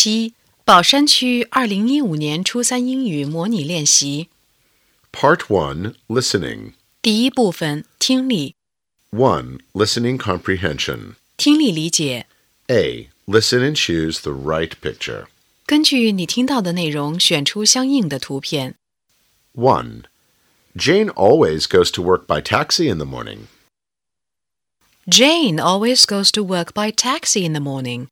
7. 宝山区2015年初三英语模拟练习 Part 1, Listening. 第一部分听力 1. Listening Comprehension. 听力理解 A. Listen and choose the right picture. 根据你听到的内容选出相应的图片 1. Jane always goes to work by taxi in the morning. Jane always goes to work by taxi in the morning.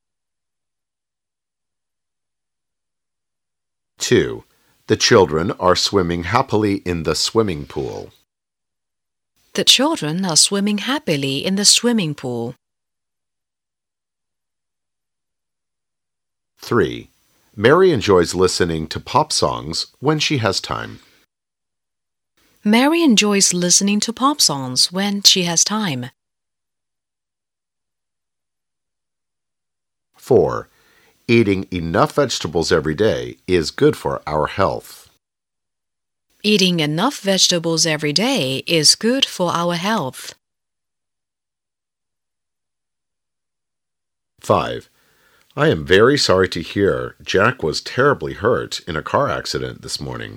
2. The children are swimming happily in the swimming pool. The children are swimming happily in the swimming pool. 3. Mary enjoys listening to pop songs when she has time. Mary enjoys listening to pop songs when she has time. 4. Eating enough vegetables every day is good for our health. Eating enough vegetables every day is good for our health. 5. I am very sorry to hear Jack was terribly hurt in a car accident this morning.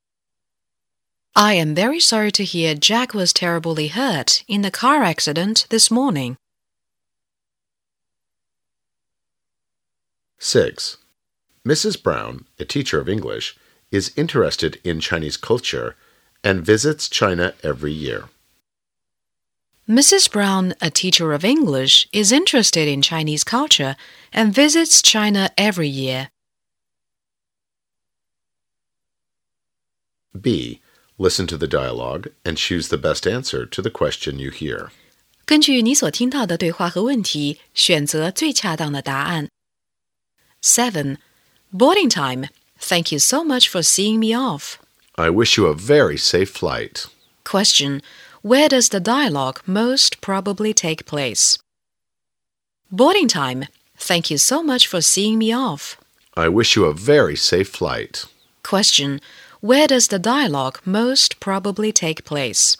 I am very sorry to hear Jack was terribly hurt in the car accident this morning. 6. Mrs. Brown, a teacher of English, is interested in Chinese culture and visits China every year. Mrs. Brown, a teacher of English, is interested in Chinese culture and visits China every year. B. Listen to the dialogue and choose the best answer to the question you hear. 根据你所听到的对话和问题，选择最恰当的答案。7. Boarding time. Thank you so much for seeing me off. I wish you a very safe flight. Question. Where does the dialogue most probably take place? Boarding time. Thank you so much for seeing me off. I wish you a very safe flight. Question. Where does the dialogue most probably take place?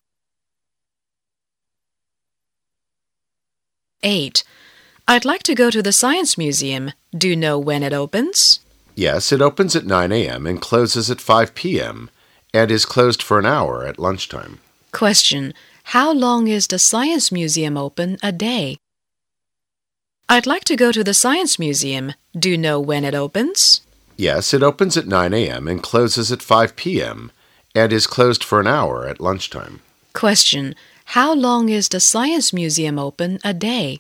8. I'd like to go to the Science Museum. Do you know when it opens? Yes, it opens at 9 a.m. and closes at 5 p.m. and is closed for an hour at lunchtime. Question. How long is the Science Museum open a day? I'd like to go to the Science Museum. Do you know when it opens? Yes, it opens at 9 a.m. and closes at 5 p.m. and is closed for an hour at lunchtime. Question. How long is the Science Museum open a day?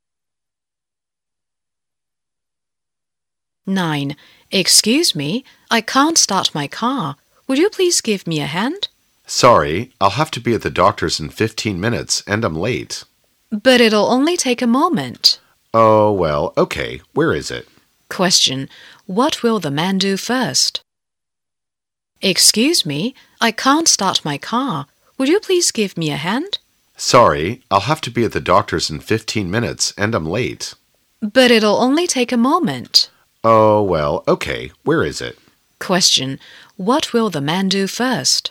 9. Excuse me, I can't start my car. Would you please give me a hand? Sorry, I'll have to be at the doctor's in 15 minutes and I'm late. But it'll only take a moment. Oh, well, okay. Where is it? Question. What will the man do first? Excuse me, I can't start my car. Would you please give me a hand? Sorry, I'll have to be at the doctor's in 15 minutes and I'm late. But it'll only take a moment. Oh, well, okay. Where is it? Question. What will the man do first?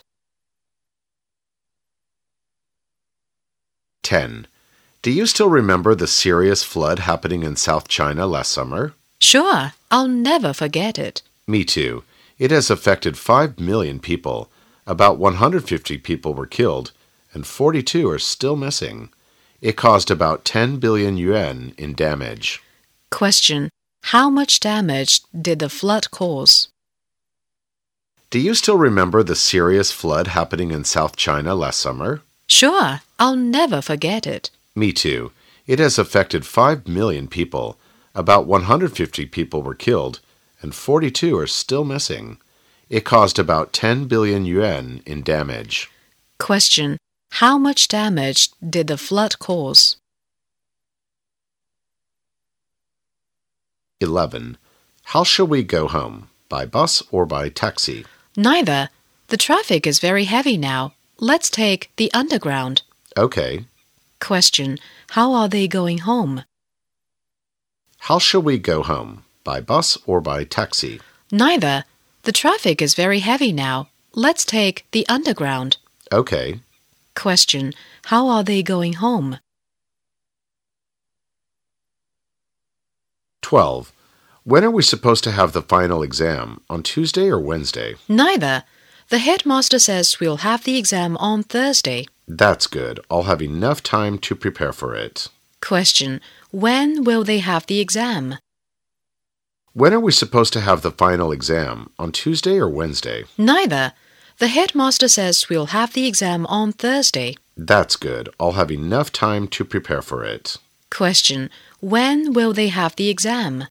10. Do you still remember the serious flood happening in South China last summer? Sure, I'll never forget it. Me too. It has affected 5 million people. About 150 people were killed, and 42 are still missing. It caused about 10 billion yuan in damage. Question. How much damage did the flood cause? Do you still remember the serious flood happening in South China last summer? Sure, I'll never forget it. Me too. It has affected 5 million people. About 150 people were killed, and 42 are still missing. It caused about 10 billion yuan in damage. Question. How much damage did the flood cause? 11. How shall we go home? By bus or by taxi? Neither. The traffic is very heavy now. Let's take the underground. Okay. Question. How are they going home? How shall we go home? By bus or by taxi? Neither. The traffic is very heavy now. Let's take the underground. Okay. Question. How are they going home? 12. When are we supposed to have the final exam? On Tuesday or Wednesday? Neither. The headmaster says we'll have the exam on Thursday. That's good. I'll have enough time to prepare for it. Question. When will they have the exam? When are we supposed to have the final exam? On Tuesday or Wednesday? Neither. The headmaster says we'll have the exam on Thursday. That's good. I'll have enough time to prepare for it. Question. When will they have the exam?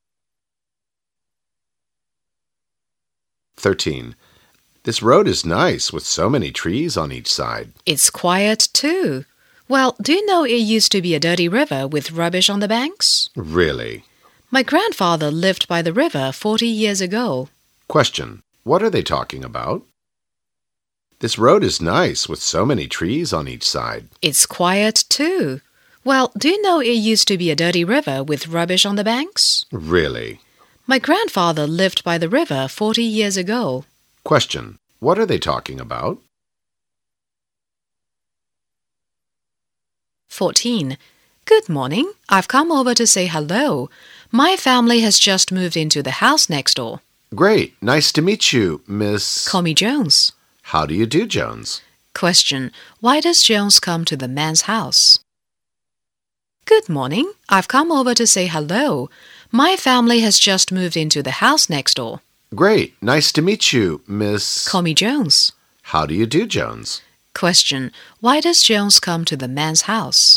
13. This road is nice with so many trees on each side. It's quiet too. Well, do you know it used to be a dirty river with rubbish on the banks? Really? My grandfather lived by the river 40 years ago. Question. What are they talking about? This road is nice with so many trees on each side. It's quiet too. Well, do you know it used to be a dirty river with rubbish on the banks? Really? My grandfather lived by the river 40 years ago. Question. What are they talking about? 14. Good morning. I've come over to say hello. My family has just moved into the house next door. Great. Nice to meet you, Miss... Call me Jones. How do you do, Jones? Question. Why does Jones come to the man's house? Good morning. I've come over to say hello. My family has just moved into the house next door. Great. Nice to meet you, Miss... Call me Jones. How do you do, Jones? Question. Why does Jones come to the man's house?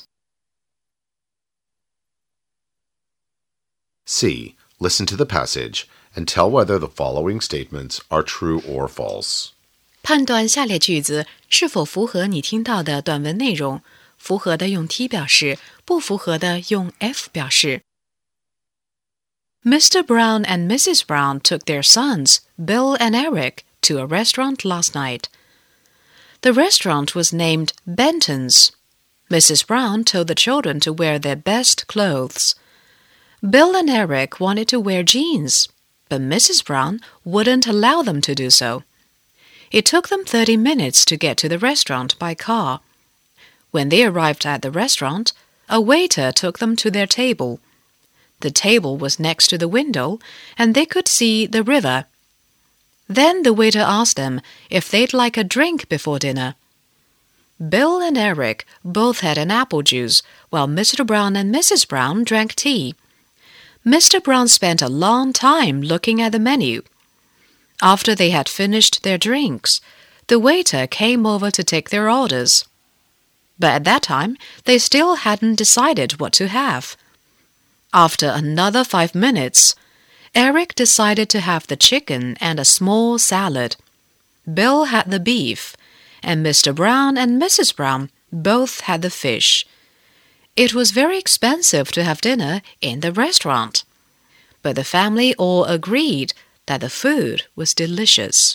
C. Listen to the passage and tell whether the following statements are true or false. 判断下列句子是否符合你听到的短文内容，符合的用 T 表示，不符合的用 F 表示。Mr. Brown and Mrs. Brown took their sons, Bill and Eric, to a restaurant last night. The restaurant was named Benton's. Mrs. Brown told the children to wear their best clothes. Bill and Eric wanted to wear jeans, but Mrs. Brown wouldn't allow them to do so. It took them 30 minutes to get to the restaurant by car. When they arrived at the restaurant, a waiter took them to their table. The table was next to the window, and they could see the river. Then the waiter asked them if they'd like a drink before dinner. Bill and Eric both had an apple juice, while Mr. Brown and Mrs. Brown drank tea. Mr. Brown spent a long time looking at the menu. After they had finished their drinks, the waiter came over to take their orders. But at that time, they still hadn't decided what to have. After another 5 minutes, Eric decided to have the chicken and a small salad. Bill had the beef, and Mr. Brown and Mrs. Brown both had the fish. It was very expensive to have dinner in the restaurant, but the family all agreed that the food was delicious.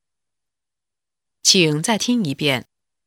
请再听一遍.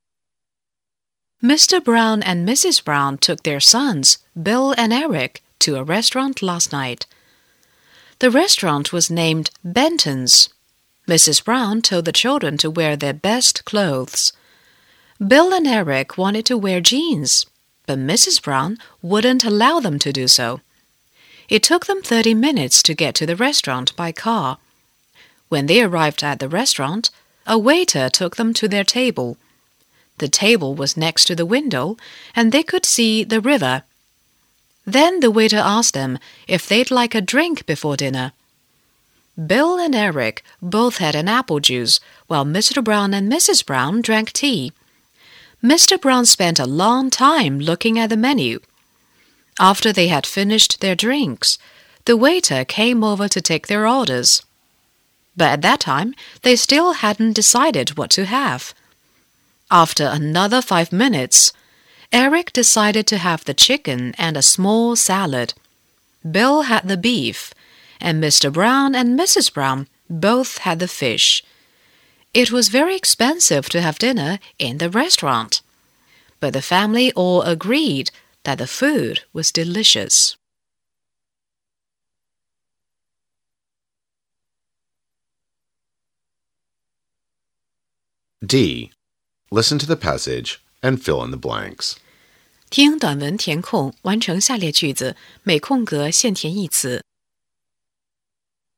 Mr. Brown and Mrs. Brown took their sons, Bill and Eric, to a restaurant last night. The restaurant was named Benton's. Mrs. Brown told the children to wear their best clothes. Bill and Eric wanted to wear jeans, but Mrs. Brown wouldn't allow them to do so. It took them 30 minutes to get to the restaurant by car. When they arrived at the restaurant, a waiter took them to their table. The table was next to the window, and they could see the river. Then the waiter asked them if they'd like a drink before dinner. Bill and Eric both had an apple juice, while Mr. Brown and Mrs. Brown drank tea. Mr. Brown spent a long time looking at the menu. After they had finished their drinks, the waiter came over to take their orders. But at that time, they still hadn't decided what to have. After another 5 minutes, Eric decided to have the chicken and a small salad. Bill had the beef, and Mr. Brown and Mrs. Brown both had the fish. It was very expensive to have dinner in the restaurant, but the family all agreed that the food was delicious. D. Listen to the passage and fill in the blanks. 听短文填空，完成下列句子，每空格现填一词。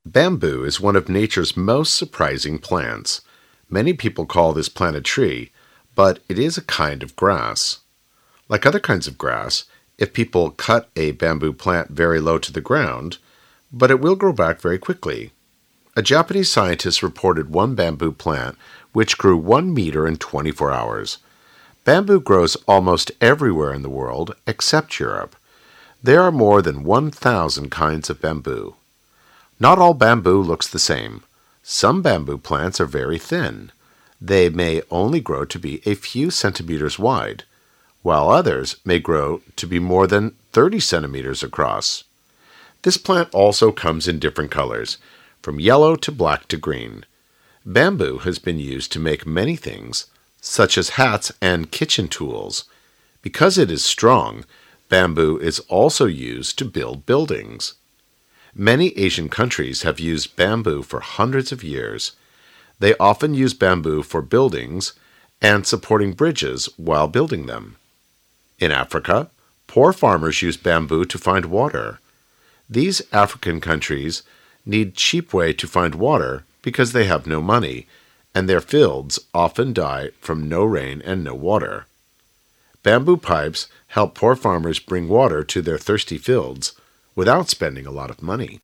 Bamboo is one of nature's most surprising plants. Many people call this plant a tree, but it is a kind of grass. Like other kinds of grass, if people cut a bamboo plant very low to the ground, but it will grow back very quickly. A Japanese scientist reported one bamboo plant which grew 1 meter in 24 hours. Bamboo grows almost everywhere in the world except Europe. There are more than 1,000 kinds of bamboo. Not all bamboo looks the same. Some bamboo plants are very thin. They may only grow to be a few centimeters wide, while others may grow to be more than 30 centimeters across. This plant also comes in different colors, from yellow to black to green. Bamboo has been used to make many things, such as hats and kitchen tools. Because it is strong, bamboo is also used to build buildings. Many Asian countries have used bamboo for hundreds of years. They often use bamboo for buildings and supporting bridges while building them. In Africa, poor farmers use bamboo to find water. These African countries need cheap way to find water because they have no money, and their fields often die from no rain and no water. Bamboo pipes help poor farmers bring water to their thirsty fields without spending a lot of money.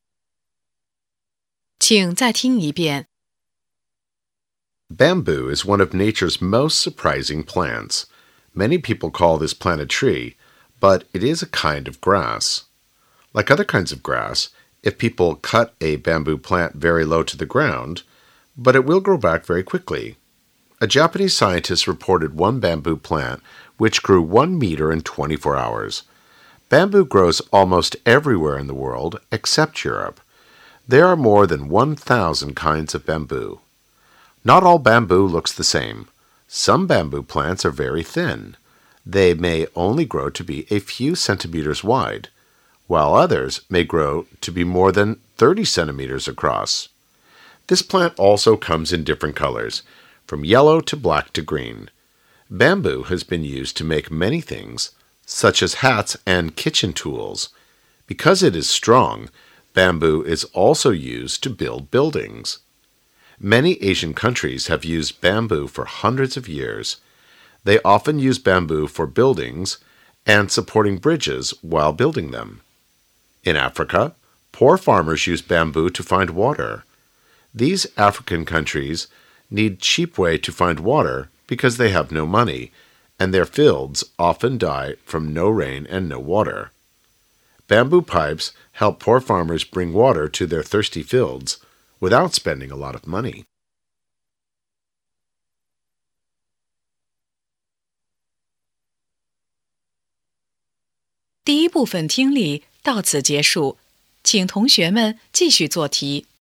请再听一遍。 Bamboo is one of nature's most surprising plants. Many people call this plant a tree, but it is a kind of grass. Like other kinds of grass, if people cut a bamboo plant very low to the ground, but it will grow back very quickly. A Japanese scientist reported one bamboo plant which grew 1 meter in 24 hours. Bamboo grows almost everywhere in the world except Europe. There are more than 1,000 kinds of bamboo. Not all bamboo looks the same. Some bamboo plants are very thin. They may only grow to be a few centimeters wide, while others may grow to be more than 30 centimeters across. This plant also comes in different colors, from yellow to black to green. Bamboo has been used to make many things, such as hats and kitchen tools. Because it is strong, bamboo is also used to build buildings. Many Asian countries have used bamboo for hundreds of years. They often use bamboo for buildings and supporting bridges while building them. In Africa, poor farmers use bamboo to find water. These African countries need cheap way to find water because they have no money, and their fields often die from no rain and no water. Bamboo pipes help poor farmers bring water to their thirsty fields without spending a lot of money. 第一部分听力到此结束，请同学们继续做题。